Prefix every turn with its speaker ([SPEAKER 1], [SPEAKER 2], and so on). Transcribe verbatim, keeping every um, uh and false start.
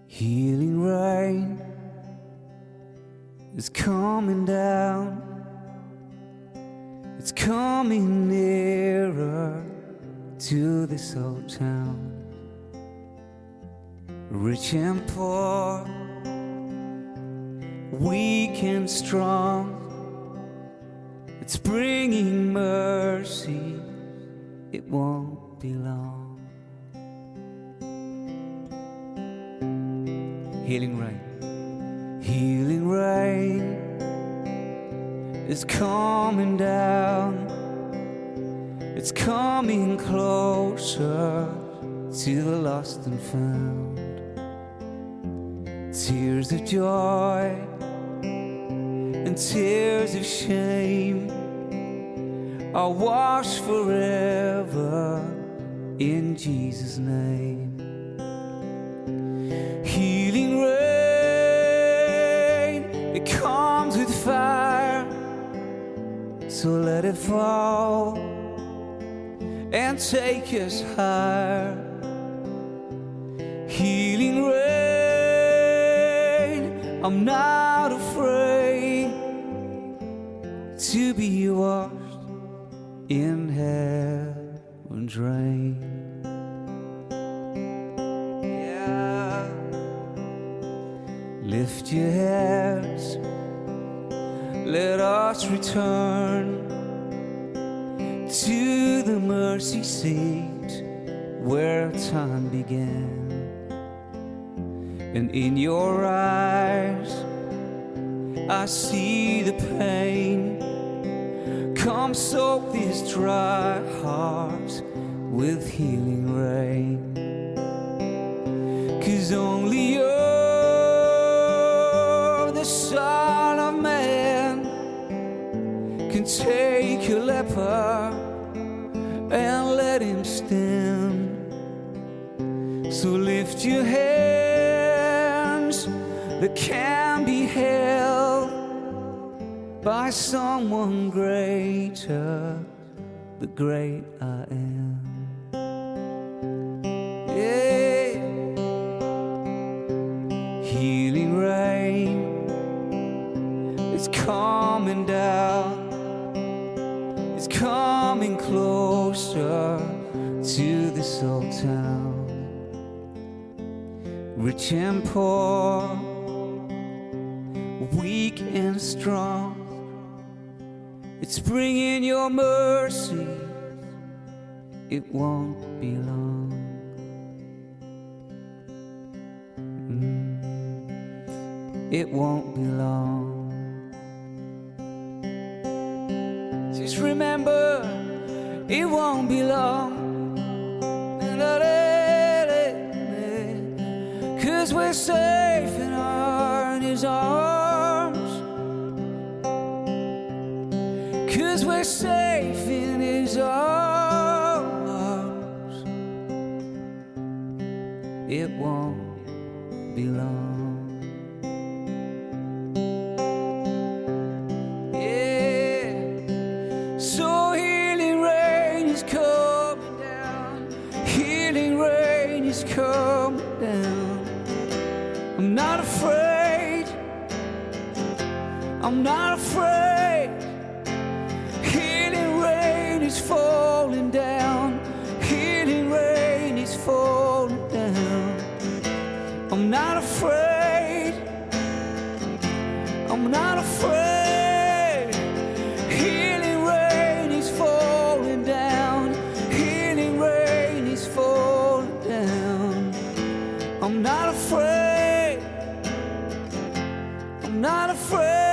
[SPEAKER 1] Healing rain is coming down. It's coming nearer to this old town. Rich and poor, weak and strong, it's bringing mercy. It won't be long. Healing rain, healing rain is coming down. It's coming closer to the lost and found. Tears of joy and tears of shame are washed forever in Jesus' name. Healing rain, it comes with fire, so let it fall and take us higher. Healing rain, I'm not afraid to be washed in heaven's rain. Yeah. Lift your heads, let us return to the mercy seat where time began. And in your eyes I see the pain. Come soak these dry hearts with healing rain. 'Cause only you're the Son of Man can take a leper and let him stand. So lift your hands that can be held by someone greater, the great I am. Yeah. Healing rain is coming down. It's coming closer to this old town. Rich and poor, weak and strong, it's bringing your mercy. It won't be long. Mm. It won't be long. Just remember, it won't be long. 'Cause we're safe in, our, in His arms. 'Cause we're safe in His arms. It won't be long. Yeah. So healing rain is coming down. Healing rain is coming down. I'm not afraid. I'm not afraid. Healing rain is falling down. Healing rain is falling down. I'm not afraid. I'm not afraid. Healing rain is falling down. Healing rain is falling down. I'm not afraid. I'm not afraid.